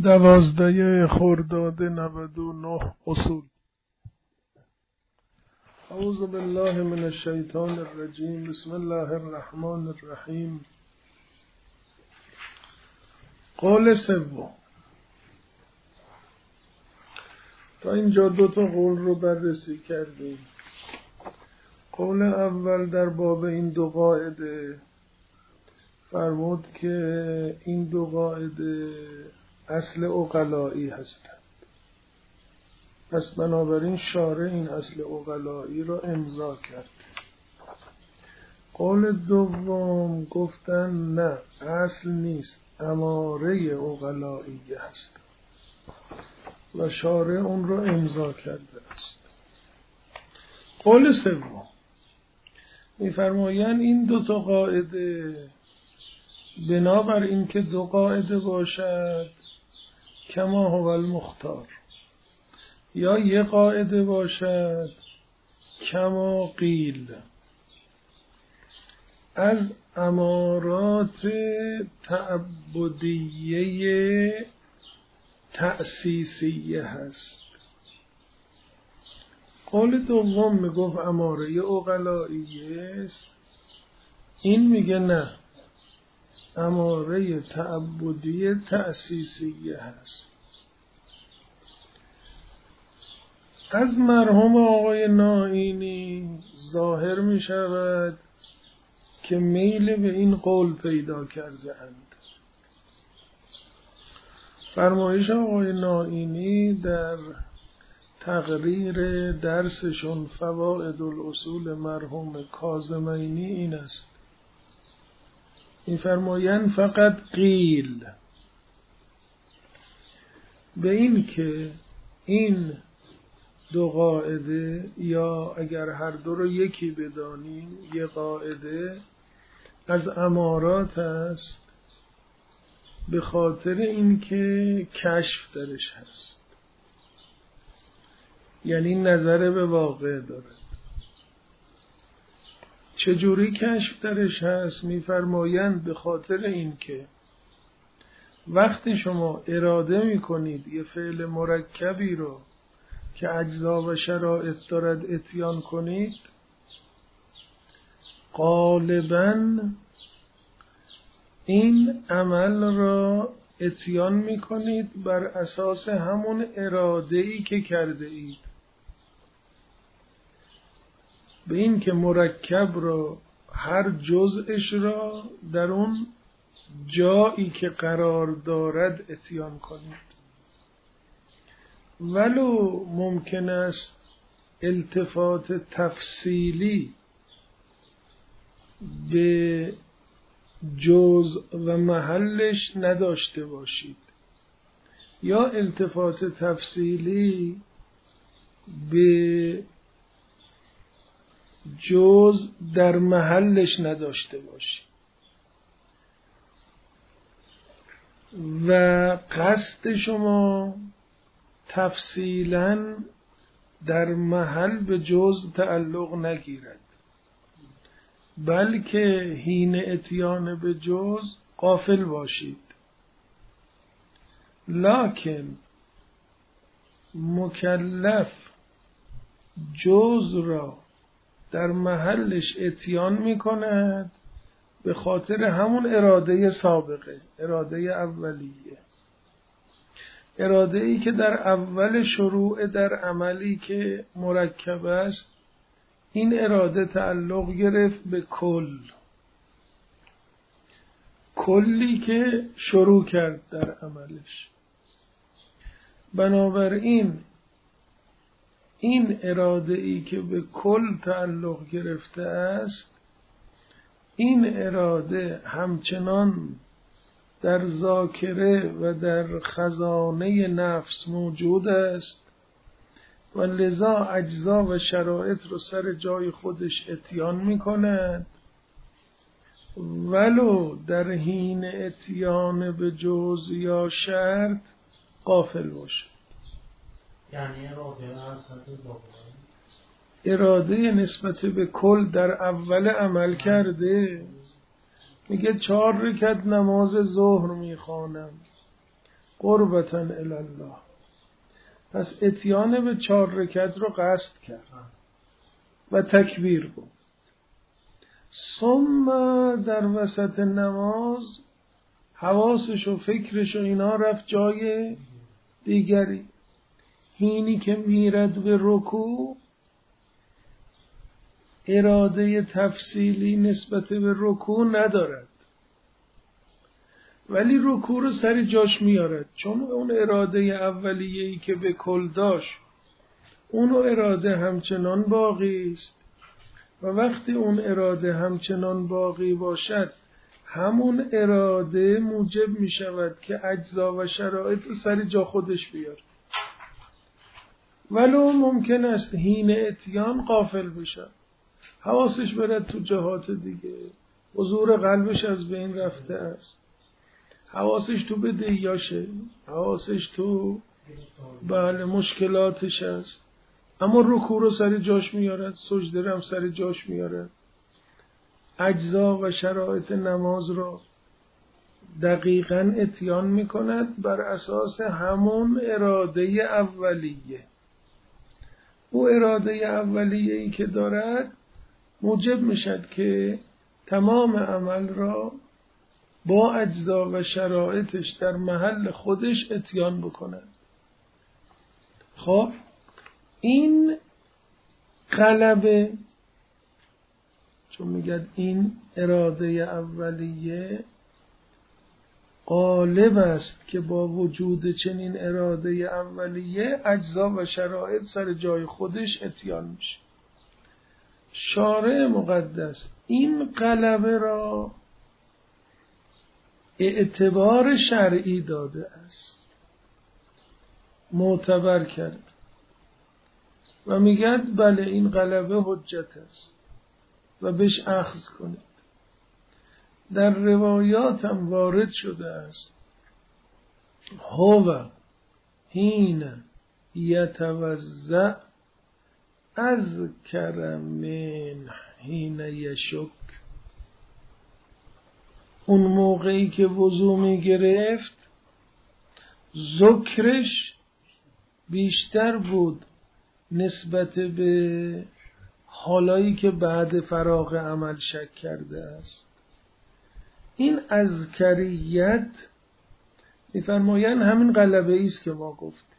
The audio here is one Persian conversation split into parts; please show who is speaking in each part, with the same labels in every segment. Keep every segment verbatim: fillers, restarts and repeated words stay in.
Speaker 1: دوازده خرداد نود و نه اصول. اعوذ بالله من الشیطان الرجیم. بسم الله الرحمن الرحیم. قول سوم. تا اینجا دو تا قول رو بررسی کردیم. قول اول در باب این دو قاعده فرمود که این دو قاعده اصل عقلایی هستند، پس بنابراین شارع این اصل عقلایی را امضا کرد. قول دوم گفتن نه، اصل نیست، اماره عقلایی هست و شارع اون را امضا کرده است. قول سوم می‌فرمایند این دو تا قاعده بنابر این که دو قاعده باشد کما هو المختار، یا یک قاعده باشد کما قیل، از امارات تعبدیه تأسیسیه هست. قول دوم میگفت اماره عقلاییه است، این میگه نه، اماره تعبدی تأسیسیه هست. از مرحوم آقای نائینی ظاهر می شود که میل به این قول پیدا کرده اند. فرمایش آقای نائینی در تقریر درسشون فوائد الاصول مرحوم کاظمینی این است، می‌فرمایند فقط قیل به این که این دو قاعده، یا اگر هر دو رو یکی بدانیم یک قاعده، از امارات است به خاطر اینکه کشف درش هست، یعنی نظر به واقع داره. چجوری کشف درش هست؟ می‌فرمایند به خاطر اینکه وقتی شما اراده می‌کنید یه فعل مرکبی رو که اجزا و شرایط دارد اتیان کنید، غالباً این عمل را اتیان می‌کنید بر اساس همون اراده‌ای که کرده اید، به این که مرکب را هر جزءش را در اون جایی که قرار دارد اتیان کنید. ولو ممکن است التفات تفصیلی به جزء و محلش نداشته باشید، یا التفات تفصیلی به جزء در محلش نداشته باشید و قصد شما تفصیلاً در محل به جزء تعلق نگیرد، بلکه حین اتیان به جزء غافل باشید. لکن مکلف جزء را در محلش اتیان می کند به خاطر همون اراده سابقه، اراده اولیه، اراده ای که در اول شروع در عملی که مرکب است، این اراده تعلق گرفت به کل، کلی که شروع کرد در عملش. بنابراین این اراده ای که به کل تعلق گرفته است، این اراده همچنان در ذاکره و در خزانه نفس موجود است و لذا اجزا و شرایط رو سر جای خودش اتیان می کند، ولو در حین اتیان به جزء یا شرط غافل باشد.
Speaker 2: یعنی اراده
Speaker 1: اراده نسبت به کل در اول عمل کرده، میگه چهار رکعت نماز ظهر میخوانم، قربتاً الی الله. پس اتیان به چهار رکعت رو قصد کرد و تکبیر بود. ثم در وسط نماز حواسش و فکرش و اینا رفت جای دیگری. هینی که میرد به رکوع اراده تفصیلی نسبت به رکوع ندارد، ولی رکوع رو سر جاش میارد، چون اون اراده اولیه‌ای که به کل داشت اون اراده همچنان باقی است و وقتی اون اراده همچنان باقی باشد همون اراده موجب می شود که اجزا و شرایط رو سر جا خودش بیاره، ولو ممکن است حین اتیان غافل بشه، حواسش برد تو جهات دیگه، حضور قلبش از بین رفته است، حواسش تو بدهیاشه، حواسش تو بله مشکلاتش است، اما رکوع رو سر جاش میارد، سجده رو هم سر جاش میارد، اجزا و شرایط نماز رو دقیقاً اتیان میکند بر اساس همون اراده اولیه. او اراده اولیه‌ای که دارد موجب میشد که تمام عمل را با اجزا و شرایطش در محل خودش اتیان بکند. خب این غلبه، چون میگد این اراده اولیه غالب است که با وجود چنین اراده اولیه اجزا و شرایط سر جای خودش اتیان میشه. شارع مقدس این غلبه را اعتبار شرعی داده است، معتبر کرد و میگد بله این غلبه حجت است و بهش اخذ کنید. در روایات هم وارد شده است هو حین یتوضأ اذکر من حین یشک، اون موقعی که وضو می گرفت ذکرش بیشتر بود نسبت به حالایی که بعد فراغ عمل شک کرده است. این اذکریت می‌فرمایند همین غلبه است که ما گفتیم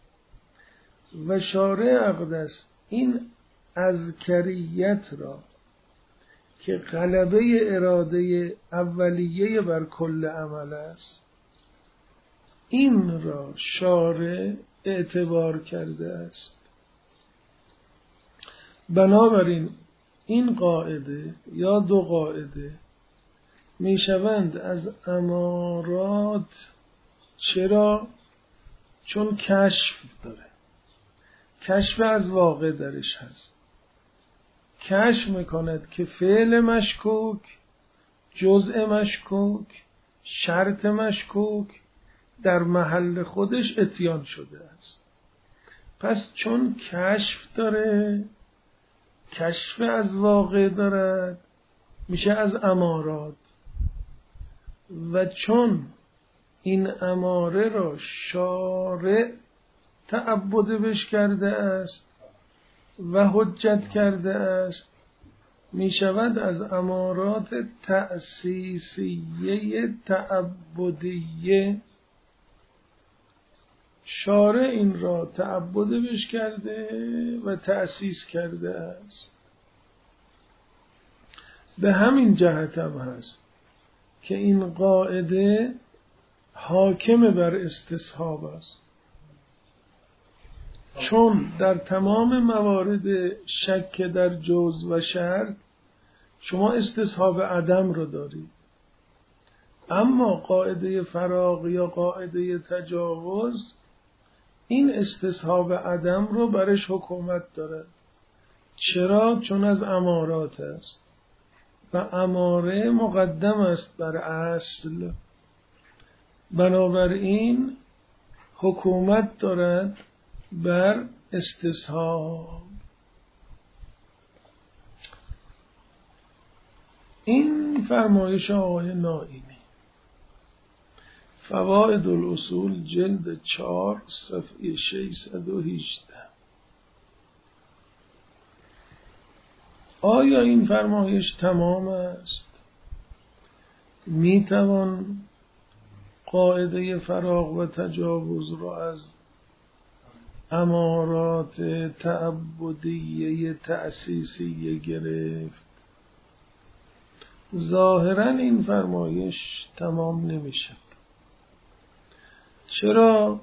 Speaker 1: و شارع اقدس این اذکریت را که غلبه اراده اولیه بر کل عمل است این را شارع اعتبار کرده است. بنابراین این قاعده یا دو قاعده میشوند از امارات. چرا؟ چون کشف داره، کشف از واقع درش هست، کشف میکند که فعل مشکوک، جزء مشکوک، شرط مشکوک در محل خودش اتیان شده است. پس چون کشف داره، کشف از واقع دارد، میشه از امارات، و چون این اماره را شارع تعبد بش کرده است و حجت کرده است میشود از امارات تأسیسیه تعبدیه. شارع این را تعبد بش کرده و تأسیس کرده است. به همین جهت هم هست که این قاعده حاکم بر استصحاب است، چون در تمام موارد شک در جز و شرط شما استصحاب عدم رو دارید، اما قاعده فراغ یا قاعده تجاوز این استصحاب عدم رو برش حکومت دارد. چرا؟ چون از امارات است و اماره مقدم است بر اصل، بنابراین حکومت دارد بر استصحاب. این فرمایش آقای نائینی. فوائد الاصول جلد چهار صفحه ششصد و هجده. آیا این فرمایش تمام است؟ می توان قاعده فراغ و تجاوز را از امارات تعبدیه تأسیسیه گرفت؟ ظاهراً این فرمایش تمام نمیشد. چرا؟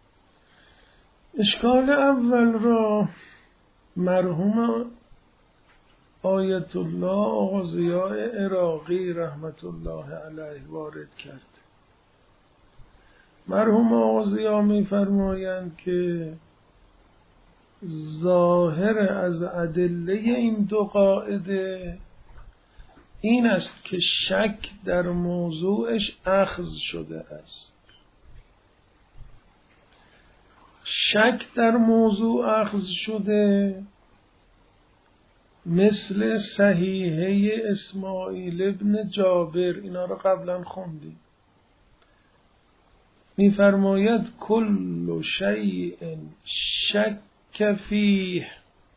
Speaker 1: اشکال اول را مرحوم آیت الله آقا ضیاء عراقی رحمت الله علیه وارد کرد. مرحوم آقا ضیاء می فرمایند که ظاهر از ادله این دو قاعده این است که شک در موضوعش اخذ شده است. شک در موضوع اخذ شده مثل صحیحه اسماعیل ابن جابر، اینا رو قبلا خوندیم. می‌فرماید کل شیء شک فیه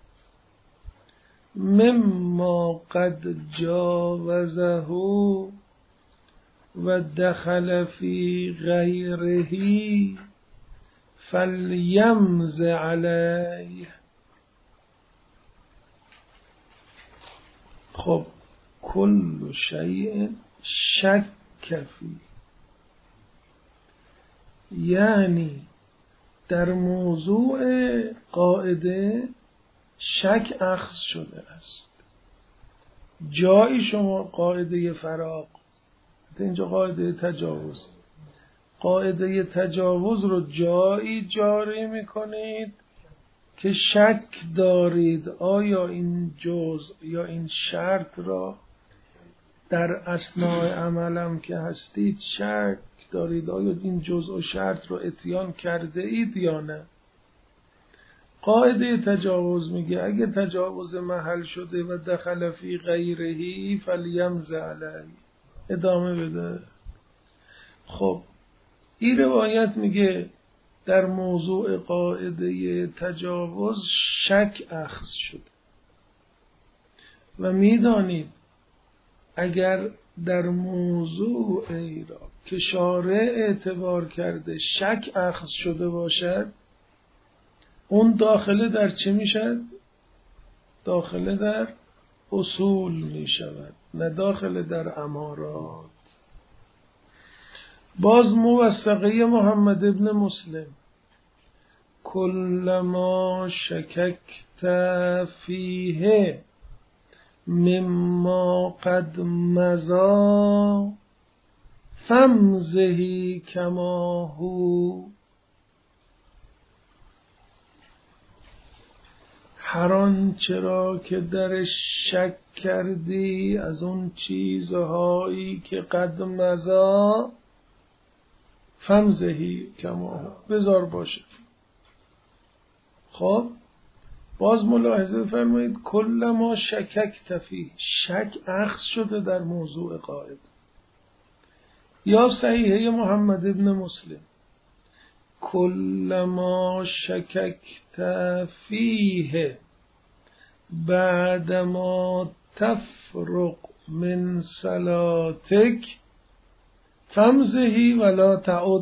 Speaker 1: مما قد جاوزه و دخل فی غیره فلیمز علیه. خب کل شیء شک فیه یعنی در موضوع قاعده شک اخذ شده است. جایی شما قاعده فراغ، اینجا قاعده تجاوز، قاعده تجاوز رو جایی جاری میکنید که شک دارید آیا این جزء یا این شرط را در اثناء عملم که هستید شک دارید آیا این جزء و شرط رو اتیان کرده اید یا نه. قاعده تجاوز میگه اگه تجاوز محل شده و دخل فی غیرهی فلیمز علیه، ادامه بده. خب این روایت میگه در موضوع قاعده تجاوز شک اخذ شده و میدانید اگر در موضوع ای را که شارع اعتبار کرده شک اخذ شده باشد اون داخله در چه میشد؟ داخله در اصول میشود، نه داخله در امارات. باز موثقه محمد ابن مسلم کلما شککت فیه مما قد مضی فامضه کما هو. هر آنچه را که در شک کردی از اون چیزهایی که قد مضی فامضه کما هو، بذار باشه. خب باز ملاحظه فرمایید کل ما شککت فیه، شک اخذ شده در موضوع قاعده. یا صحیحه محمد ابن مسلم کل ما شککت فیه بعد ما تفرق من صلاتک فامضه ولا تعد.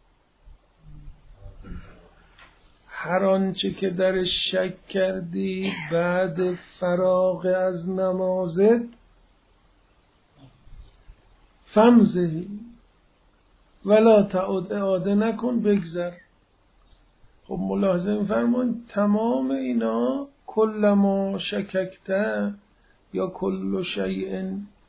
Speaker 1: هر آنچه که در شک کردی بعد فراغ از نمازت فامضه ولا تعد، اعاده نکن، بگذر. خب ملاحظه می‌فرمایید تمام اینا کل ما شککت یا کل شیء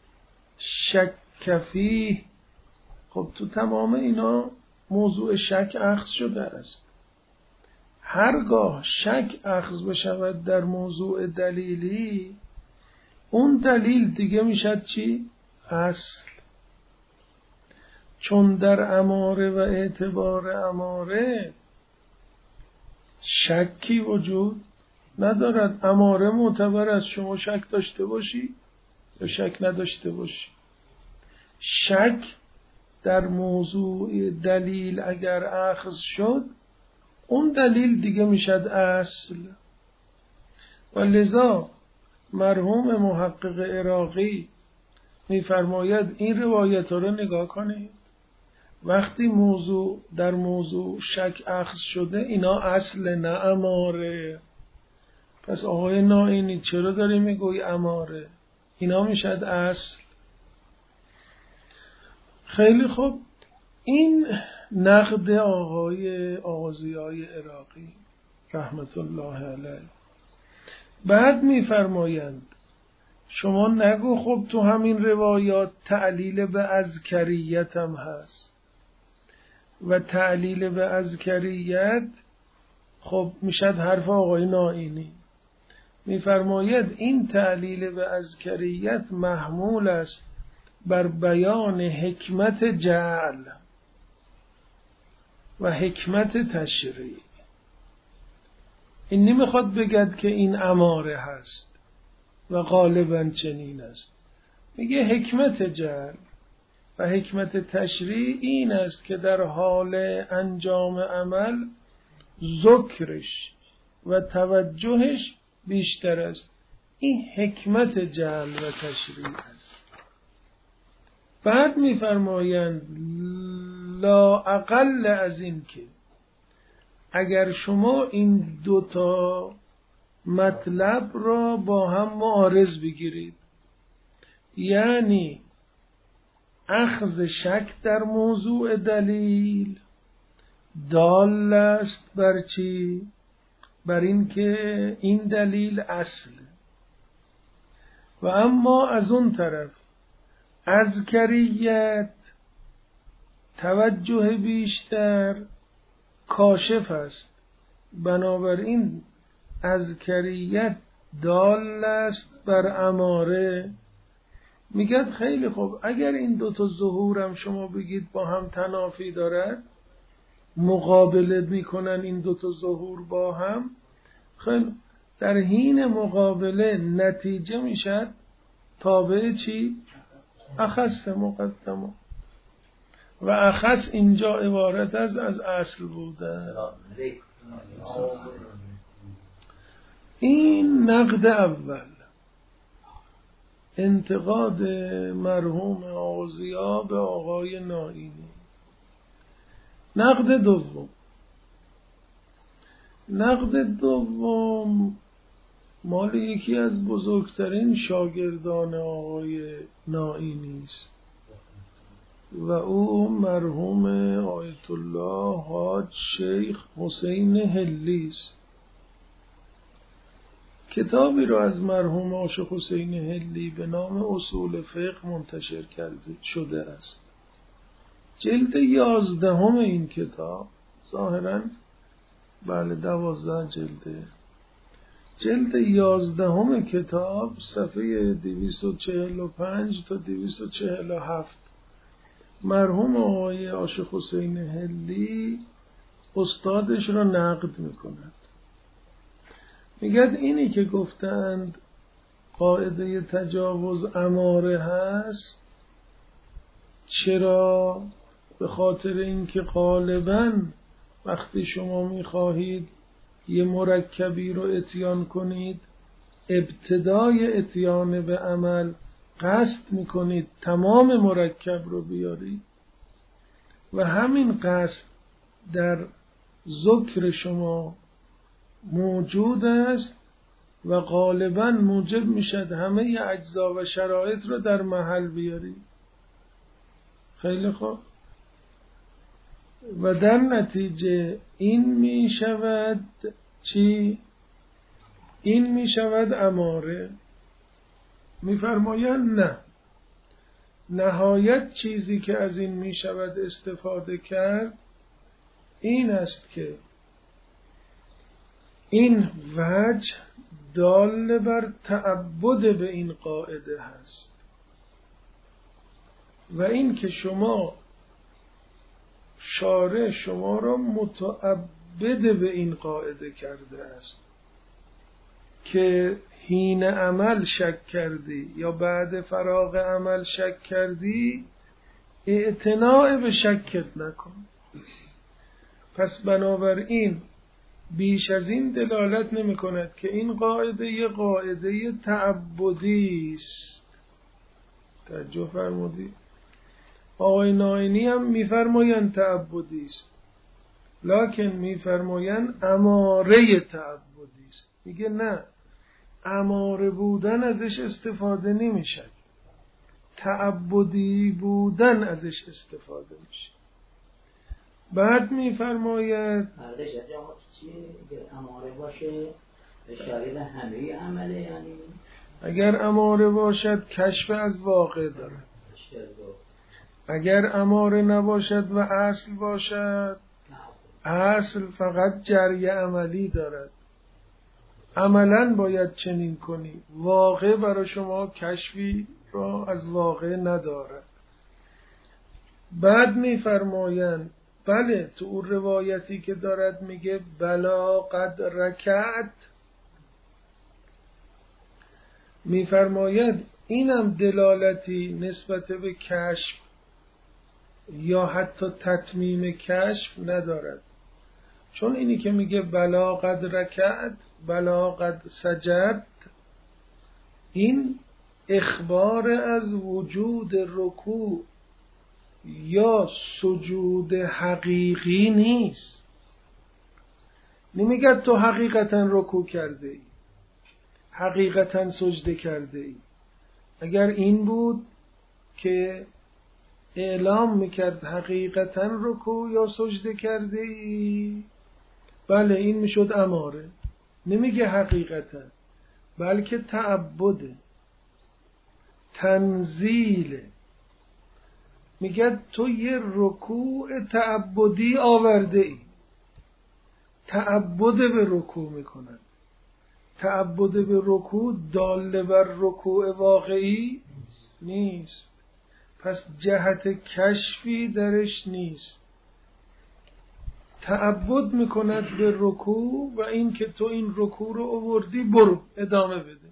Speaker 1: شک فیه، خب تو تمام اینا موضوع شک اخذ شده است. هرگاه شک اخذ بشود در موضوع دلیلی اون دلیل دیگه میشد چی؟ اصل. چون در اماره و اعتبار اماره شکی وجود ندارد. اماره معتبر است شما شک داشته باشی یا شک نداشته باشی. شک در موضوع دلیل اگر اخذ شد، اون دلیل دیگه میشد اصل. و لذا مرحوم محقق عراقی میفرماید این روایت رو نگاه کنید، وقتی موضوع در موضوع شک اخذ شده اینا اصل نه اماره. پس آقای نائینی چرا داری میگوی اماره؟ اینا میشد اصل. خیلی خوب، این نقد آقای آغازیای عراقی رحمت الله علیه. بعد میفرمایند شما نگو خب تو همین روایات تعلیل به اذکریت هم هست و تعلیل به اذکریت خب میشد حرف آقای نائینی. میفرماید این تعلیل به اذکریت محمول است بر بیان حکمت جعل و حکمت تشریع. این نمیخواد بگد که این اماره هست و غالبا چنین است، میگه حکمت جعل و حکمت تشریع این است که در حال انجام عمل ذکرش و توجهش بیشتر است. این حکمت جعل و تشریع است. بعد میفرمایند لا اقل از این که اگر شما این دوتا مطلب را با هم معارض بگیرید، یعنی اخذ شک در موضوع دلیل دال است بر چی؟ بر این که این دلیل اصل، و اما از اون طرف اذکریت توجه بیشتر کاشف است، بنابراین اذکریت دال است بر اماره. میگد خیلی خوب، اگر این دوتا ظهورم شما بگید با هم تنافی دارد، مقابله میکنن این دوتا ظهور با هم، خیلی در حین مقابله نتیجه میشد تابع چی؟ اخص مقدمه، و اخص اینجا عبارت از از اصل بوده. این نقد اول، انتقاد مرحوم آغازیا به آقای نائینی. نقد دوم، نقد دوم مال یکی از بزرگترین شاگردان آقای نائینی است و او مرحوم آیت الله حاج شیخ حسین هلی است. کتابی رو از مرحوم عاشق حسین هلی به نام اصول فقه منتشر کرده شده است. جلد یازدهم این کتاب، ظاهراً بله دوازده جلده، جلد یازدهم کتاب صفحه دویست و چهل و پنج تا دویست و چهل و هفت، مرحوم آقای عاشق حسین هلی استادش را نقد میکند. میگد اینی که گفتند قاعده تجاوز اماره هست، چرا؟ به خاطر اینکه غالباً وقتی شما میخواهید یه مرکبی رو اتیان کنید، ابتدای اتیان به عمل قصد میکنید تمام مرکب رو بیارید و همین قصد در ذکر شما موجود است و غالباً موجب میشد همه اجزا و شرایط رو در محل بیارید. خیلی خوب، و در نتیجه این می شود چی؟ این می شود اماره. می فرمایند نه، نهایت چیزی که از این می شود استفاده کرد این است که این وجه دال بر تعبد به این قاعده هست و این که شما شارع شما را متعبد به این قاعده کرده است که حین عمل شک کردی یا بعد فراغ عمل شک کردی، اعتناع به شکت نکن. پس بنابراین بیش از این دلالت نمی کند که این قاعده یه قاعده تعبدی است. توجه فرمودید؟ آقای نائینی هم میفرمایند تعبدی است، لکن میفرمایند اماره تعبدی است. میگه نه، اماره بودن ازش استفاده نمیشه، تعبدی بودن ازش استفاده میشه. بعد میفرماید
Speaker 3: فرقش از جماعت چیه؟ اگر اماره باشه به شامل همه عمله، یعنی
Speaker 1: اگر اماره باشد کشف از واقع دارد، اگر اماره نباشد و اصل باشد اصل فقط جری عملی دارد. عملاً باید چنین کنی، واقع برای شما کشفی را از واقع ندارد. بعد میفرمایند بله، تو اون روایتی که دارد میگه بلا قد رکعت، میفرماید اینم دلالتی نسبت به کشف یا حتی تتمیم کشف ندارد، چون اینی که میگه بلا قد رکعت، بلا قد سجد، این اخبار از وجود رکوع یا سجود حقیقی نیست. نمیگه تو حقیقتا رکوع کرده ای، حقیقتا سجده کرده ای. اگر این بود که اعلام میکرد حقیقتا رکوع یا سجده کرده ای، بله این میشد اماره. نمیگه حقیقتا، بلکه تعبده، تنزیله. میگه تو یه رکوع تعبدی آورده ای، تعبد به رکوع میکنن. تعبد به رکوع داله بر رکوع واقعی نیست، پس جهت کشفی درش نیست. تعبد میکند به رکوع و این که تو این رکوع رو آوردی برو ادامه بده.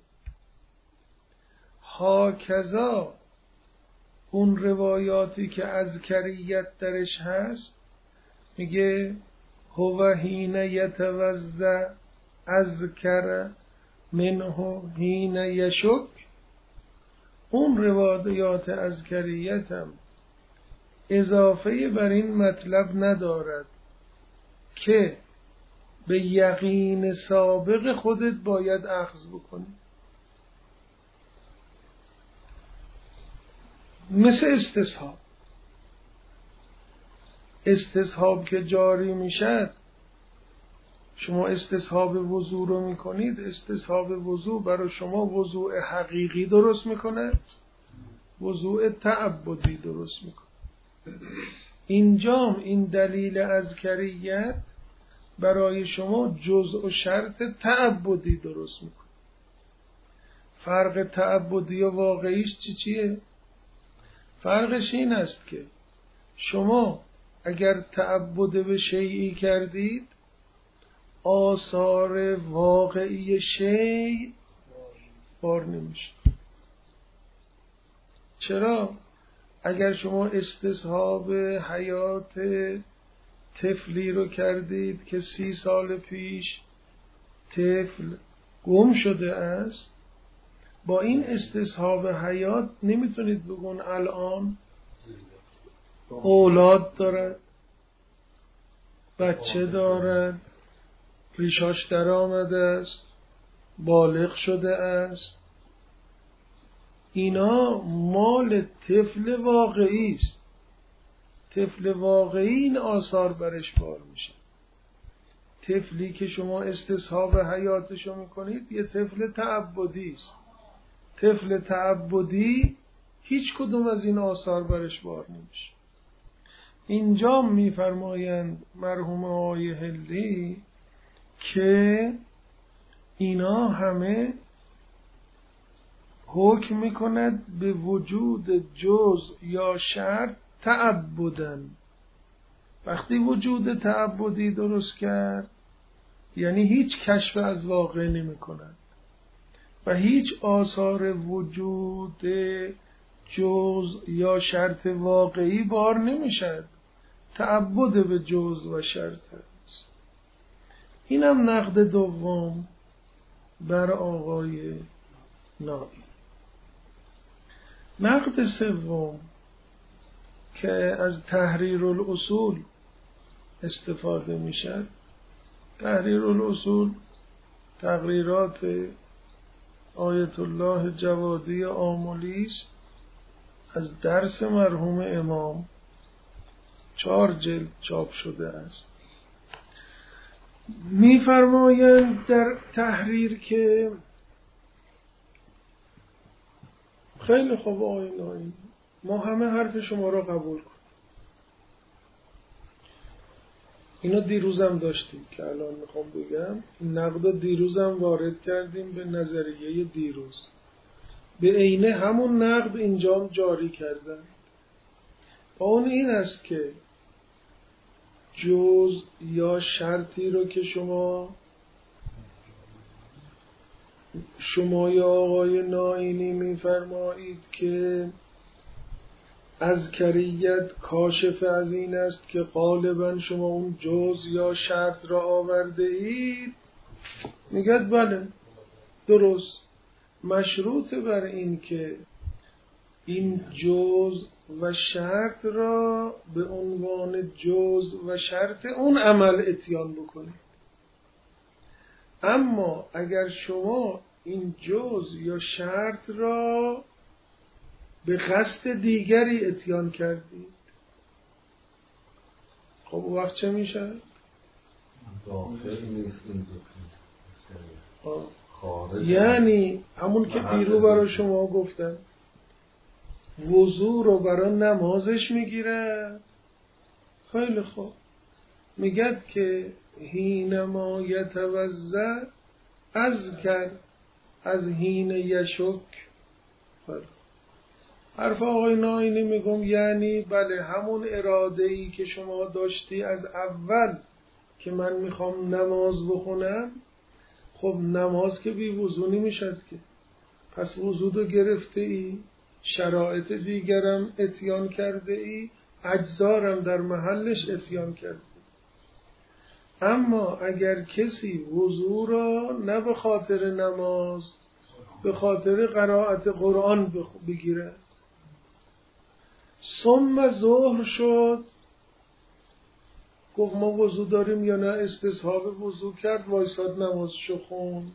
Speaker 1: هاکذا اون روایاتی که اذکریت درش هست میگه هو حین یتوضا اذکر منه حین یشک، اون روایات اذکریت هم اضافه بر این مطلب ندارد که به یقین سابق خودت باید اخذ بکنی. مثل استصحاب، استصحاب که جاری میشد، شما استصحاب وضو رو میکنید، استصحاب وضو برای شما وضوء حقیقی درست میکنه، وضوء تعبدی درست میکنه. اینجام این دلیل اذکریت برای شما جزء و شرط تعبدی درست میکنه. فرق تعبدی و واقعیش چی چیه؟ فرقش این است که شما اگر تعبد به شیئی کردید، آثار واقعی شیء بار نمیشه. چرا؟ اگر شما استصحاب حیات طفلی رو کردید که سی سال پیش طفل گم شده است، با این استصحاب حیات نمیتونید بگون الان اولاد دارد، بچه دارد، ریشاش در آمده است، بالغ شده است. اینا مال طفل واقعی است. طفل واقعی این آثار برش بار میشه. طفلی که شما استصحاب حیاتشو میکنید یه طفل تعبدی است. طفل تعبدی هیچ کدوم از این آثار برش بار نمیشه. اینجا میفرمایند مرحوم آقای هلی که اینا همه حکم میکند به وجود جزء یا شرط تعبدن. وقتی وجود تعبدی درست کرد یعنی هیچ کشف از واقع نمی کند و هیچ آثار وجود جز یا شرط واقعی بار نمیشد، تعبد به جز و شرط است. اینم نقد دوم بر آقای نائی. نقد سوم که از تحریر الاصول استفاده میشد، تحریر الاصول تقریرات آیت الله جوادی آملی است از درس مرحوم امام، چهار جلد چاپ شده است. می‌فرمایند در تحریر که خیلی خوب آقای نائی، ما همه حرف شما را قبول کنیم. اینا دیروزم داشتیم که الان میخوام بگم، این نقد دیروزم وارد کردیم به نظریه دیروز، به عینه همون نقد اینجا جاری کردن. اون این است که جز یا شرطی رو که شما شما یا آقای ناینی میفرمایید که از کریت کاشف از این است که غالبا شما اون جز یا شرط را آورده اید، میگد بله درست، مشروط بر این که این جز و شرط را به عنوان جز و شرط اون عمل اتیان بکنید. اما اگر شما این جز یا شرط را به قصد دیگری اتیان کردید، خب وقت چه میشه؟ یعنی همون که دیرو برای شما گفتم، وضو رو برای نمازش میگیره. خیلی خوب، میگد که حینما یتوضأ از کرد از حین یشک. حرف آقای ناینی میگم یعنی بله همون اراده ای که شما داشتی از اول که من میخوام نماز بخونم، خب نماز که بی وضو نمیشد که، پس وضو رو گرفته ای، شرایط دیگرم اتیان کرده ای، اجزارم در محلش اتیان کرده. اما اگر کسی وضو را نه به خاطر نماز، به خاطر قرائت قرآن بگیره، ثم ظهر شد، گفت ما وضو داریم یا نه، استصحاب وضو کرد، وایساد نمازشو خون،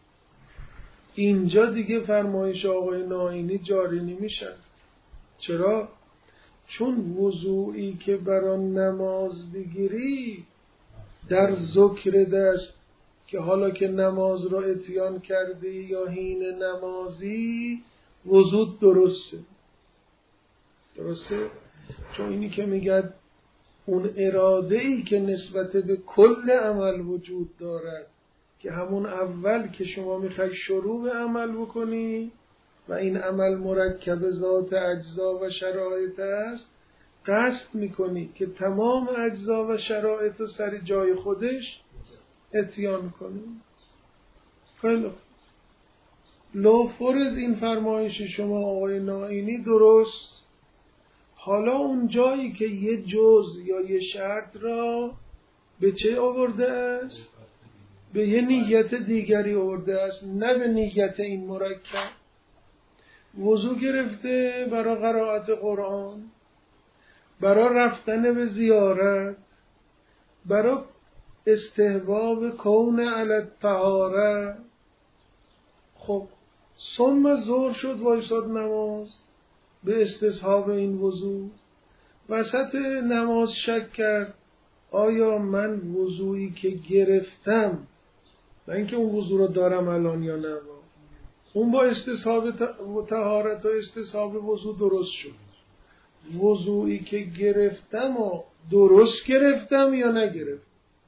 Speaker 1: اینجا دیگه فرمایش آقای ناینی جاری نمیشه. چرا؟ چون وضوعی که برای نماز بگیری در ذکر دست که حالا که نماز را اتیان کردی یا حین نمازی، وضو درسته. درسته؟ چون اینی که میگد اون اراده ای که نسبت به کل عمل وجود دارد که همون اول که شما میخوای شروع به عمل بکنی و این عمل مرکب ذات اجزا و شرایط است، قصد میکنی که تمام اجزا و شرایط سر جای خودش اتیان کنی. خیلی لو فرض این فرمایش شما آقای ناینی درست، حالا اون جایی که یه جز یا یه شرط را به چه آورده است؟ به یه نیت دیگری آورده است، نه به نیت این مرکب. وضو گرفته برای قرائت قرآن، برای رفتن به زیارت، برای استحباب کون علی الطهاره. خب ثم ظهر شد، وایساد نماز به استصحاب این وضو. وسط نماز شک کرد آیا من وضویی که گرفتم، نه اینکه اون وضو رو دارم الان یا نه، اون با استصحاب طهارت و استصحاب وضو درست شد، وضویی که گرفتم و درست گرفتم یا نگرفتم،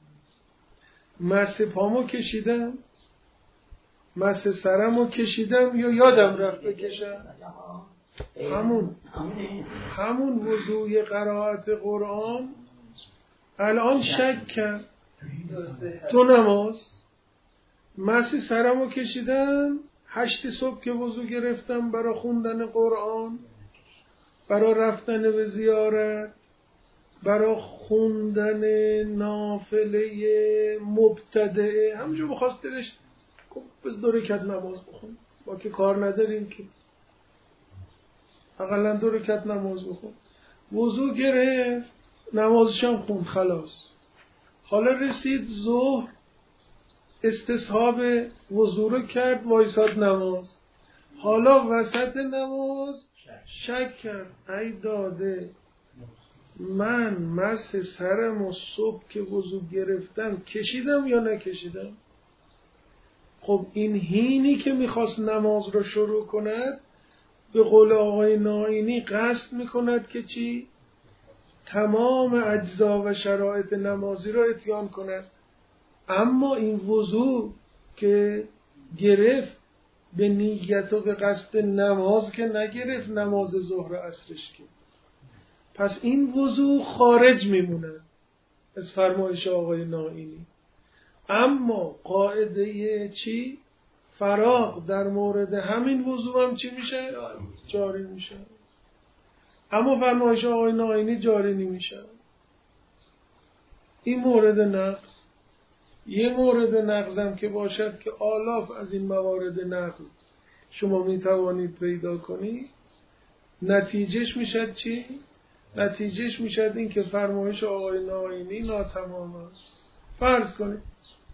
Speaker 1: مس پامو کشیدم، مس سرمو کشیدم یا یادم رفت بکشم، همون همون وضوی قرائت قرآن الان شک کرد تو نماز، مس سرمو کشیدم، هشت صبح که وضو گرفتم برای خوندن قرآن، برای رفتن به زیارت، برای خوندن نافله مبتدعه، همونجا بخواست دلش بس دو رکعت نماز بخون، ما که کار نداریم که اقلا دو رکعت نماز بخون. وضو گرفت، نمازشم خوند، خلاص. حالا رسید ظهر، استصحاب وضو رو کرد، وایساد نماز. حالا وسط نماز شک کرد، ای داده من مس سرم و صبح که وضو گرفتم کشیدم یا نکشیدم؟ خب این هینی که میخواست نماز رو شروع کند، به قول آقای نائینی قصد میکند که چی؟ تمام اجزا و شرایط نمازی را اتیان کند. اما این وضو که گرفت به نیت و به قصد نماز که نگرفت نماز ظهر عصرش که، پس این وضو خارج میمونه از فرمایش آقای نائینی. اما قاعده چی؟ فراغ در مورد همین وضو هم چی میشه؟ جاری میشه. اما فرمایش آقای نائینی جاری نمیشه. این مورد نقض. یه مورد نقضم که باشد که آلاف از این موارد نقض شما میتوانید پیدا کنید، نتیجهش میشد چی؟ نتیجهش میشد این که فرمایش آقای نائینی ناتمام است. فرض کنید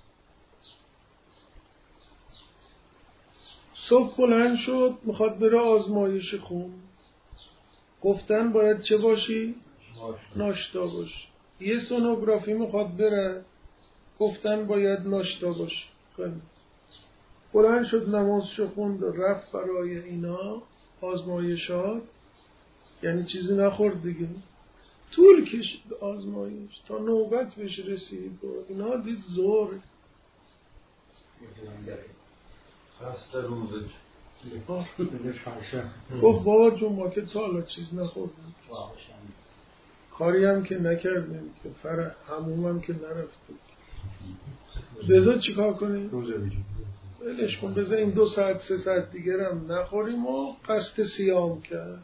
Speaker 1: صبح بلند شد میخواد بره آزمایش خون، گفتن باید چه باشی؟ ناشتا باشی. یه سونوگرافی میخواد بره، گفتن باید ناشتا باشی. بلند شد نمازشو خوند و رفت برای اینا آزمایشات، یعنی چیزی نخورد دیگه. طول کشید آزمایش تا نوبت بهش رسید و اینا دید زور
Speaker 4: خسته روزه
Speaker 1: گفت بابا جون ما که تا حالا چیز نخوردیم، کاری هم که نکردیم که فرح هموم هم که نرفتیم، بذار چیکار کنیم؟ ولش کن، بذار این دو ساعت سه ساعت دیگر هم نخوریم و قصد صیام کرد.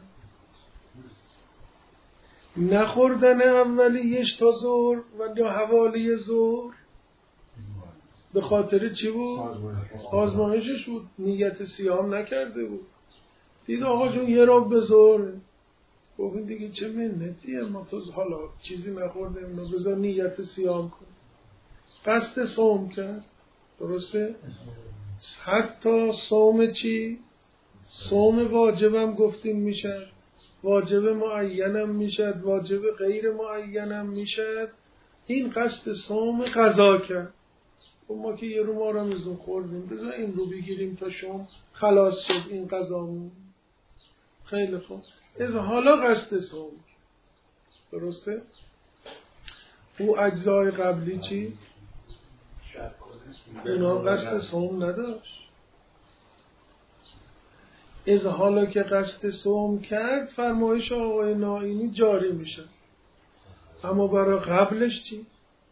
Speaker 1: نخوردن اولیش تا ظهر و یا حوالی ظهر به خاطر چی بود؟ آزمایشش بود، نیت صیام نکرده بود. دید آقا جون یه رب به ظهر، گفتیم دیگه چه منتیه، ما تو حالا چیزی نخوردیم، بذار نیت صیام کن. قصد صوم کرد، درسته؟ حتی صوم چی؟ صوم واجبم گفتیم میشد، واجب معینم میشد، واجب غیر معینم میشد. این قصد صوم قضا کرد. و ما که یه رو ما را میزون خوردیم، بذار این رو بگیریم تا شما خلاص شد این قضامون. خیلی خوب، از حالا قصد صوم، درسته؟ او اجزای قبلی چی؟ اونا قصد صوم نداشت. از حالا که قصد صوم کرد فرمایش آقای نائینی جاری میشه. اما برای قبلش چی؟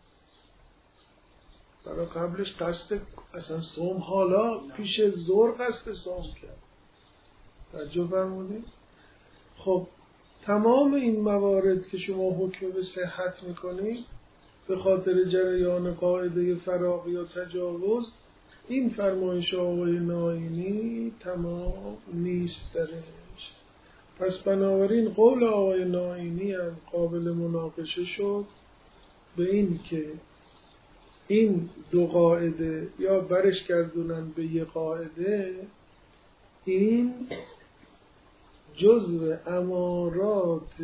Speaker 1: برای قبلش قصد اصلا صوم حالا پیش ظهر قصد صوم کرد. توجه فرمودید؟ خب تمام این موارد که شما حکم به صحت میکنید به خاطر جریان قاعده فراغ یا تجاوز، این فرمایش آقای نائینی تمام نیست درش. پس بنابراین قول آقای نائینی هم قابل مناقشه شد به این که این دو قاعده یا برش گردونن به یه قاعده، این جزو امارات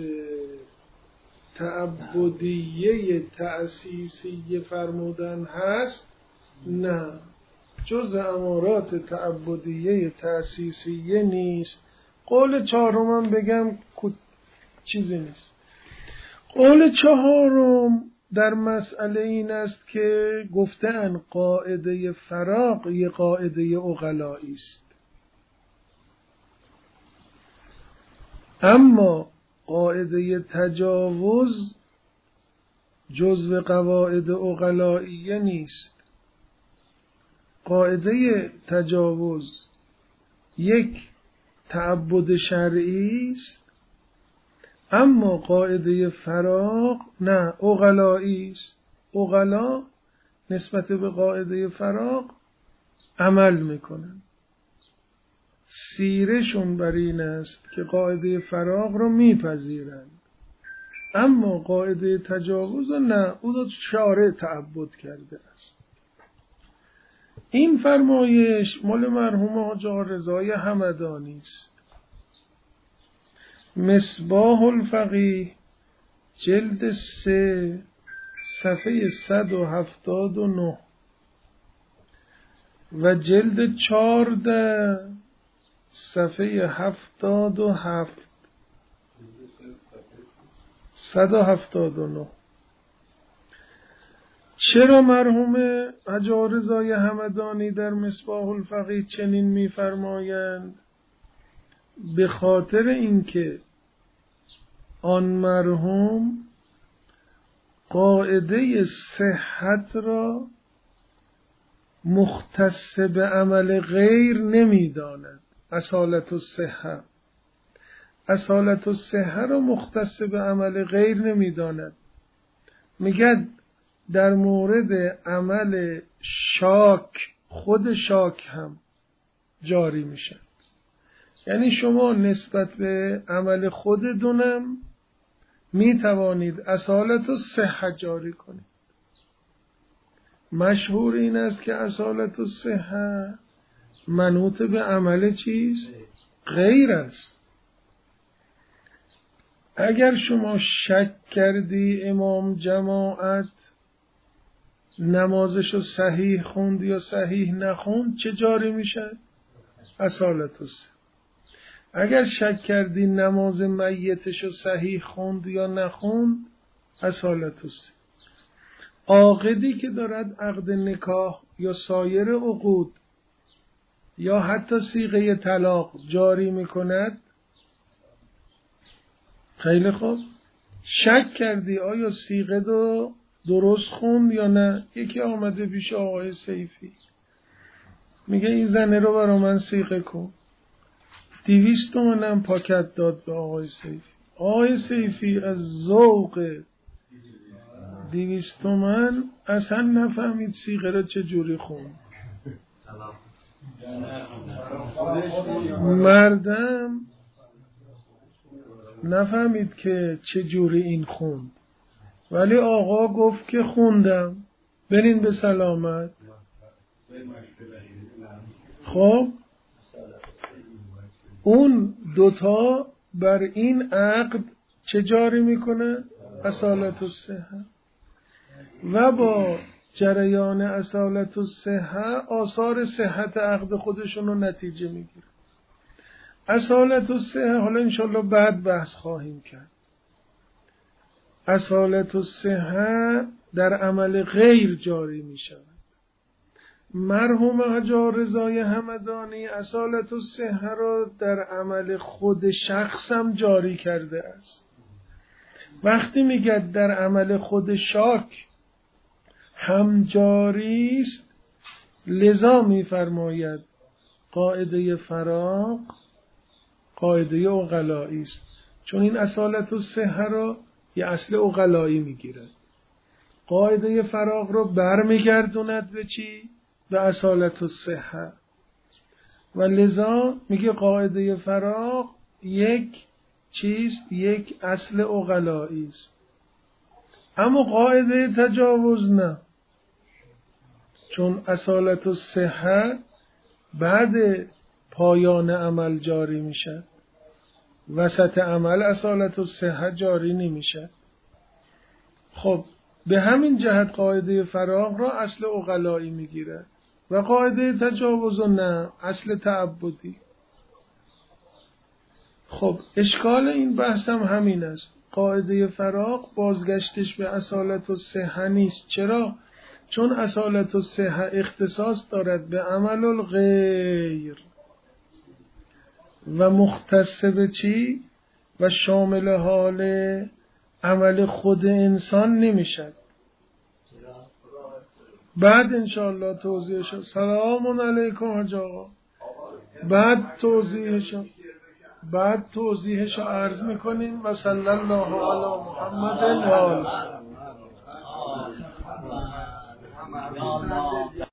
Speaker 1: تعبدیه تأسیسی فرمودن هست؟ نه، جزو امارات تعبدیه تأسیسیه نیست. قول چهارم بگم چیزی نیست. قول چهارم در مسئله این است که گفتن قاعده فراغ یه قاعده عقلایی است، اما قاعده تجاوز جزو قواعد عقلاییه نیست. قاعده تجاوز یک تعبد شرعی است اما قاعده فراغ نه، عقلایی است. عقلا نسبت به قاعده فراغ عمل میکنن. سیرشون بر این است که قاعده فراغ رو میپذیرند، اما قاعده تجاوز نه، او رو شارع تعبد کرده است. این فرمایش مال مرحوم حاج آقا رضای همدانی است. مصباح الفقیه جلد سه صفحه صد و هفتاد و نه و جلد چارده صفحه هفتاد و هفت صد و هفتاد و نه. چرا مرحوم حاج آقا رضای همدانی در مصباح الفقیه چنین می‌فرمایند؟ به خاطر اینکه آن مرحوم قاعده صحت را مختص به عمل غیر نمی‌داند. اصالت الصحه اصالت الصحه را مختص به عمل غیر نمی‌داند. میگه در مورد عمل شاک، خود شاک هم جاری میشه. یعنی شما نسبت به عمل خودتونم می توانید اصالت الصحه جاری کنید. مشهور این است که اصالت الصحه منوط به عمل چیز غیر است. اگر شما شک کردی امام جماعت نمازشو صحیح خوند یا صحیح نخوند، چه جاری میشه؟ اصالت الصحه. اگر شک کردی نماز میتشو صحیح خوند یا نخوند، اصالت الصحه. عاقدی که دارد عقد نکاح یا سایر عقود یا حتی صیغه طلاق جاری میکند، خیلی خوب، شک کردی آیا صیغه رو درست خوند یا نه. یکی آمده پیش آقای سیفی میگه این زنه رو برا من صیغه کن. دویست تومنم پاکت داد به آقای سیفی. آقای سیفی از ذوق دویست تومن اصلا نفهمید صیغه رو چه جوری خوند. مردم نفهمید که چه جوری این خوند، ولی آقا گفت که خوندم، برین به سلامت. خب اون دوتا بر این عقد چه جاری میکنه؟ اصالت الصحه. و با جریان اصالت الصحه آثار صحت عقد خودشون رو نتیجه میگیره. اصالت الصحه حالا انشالله بعد بحث خواهیم کرد. اصالت الصحه در عمل غیر جاری می شود. مرحوم حاج آقا رضای همدانی اصالت الصحه را در عمل خود شخصم جاری کرده است. وقتی میگه در عمل خود شاک هم جاری است، لذا میفرماید قاعده فراغ قاعده عقلایی است، چون این اصالت الصحه را یه اصل عقلایی میگیرد. قاعده فراغ رو برمیگردوند به چی؟ به اصالت الصحه. و لذا میگه قاعده فراغ یک چیست؟ یک اصل عقلایی است. اما قاعده تجاوز نه، چون اصالت الصحه بعد پایان عمل جاری میشه، وسط عمل اصالت الصحه جاری نمیشه. خب به همین جهت قاعده فراغ را اصل عقلایی میگیره و قاعده تجاوز نه، اصل تعبدی. خب اشکال این بحث هم همین است. قاعده فراغ بازگشتش به اصالت الصحه نیست. چرا؟ چون اصالت الصحه اختصاص دارد به عمل الغیر و مختص به چی؟ و شامل حال عمل خود انسان نمیشد. بعد انشاءالله توضیح شد. سلام علیکم حاج آقا. بعد توضیح شد. بعد توضیحش رو عرض میکنیم و صلی الله علی محمد و آله.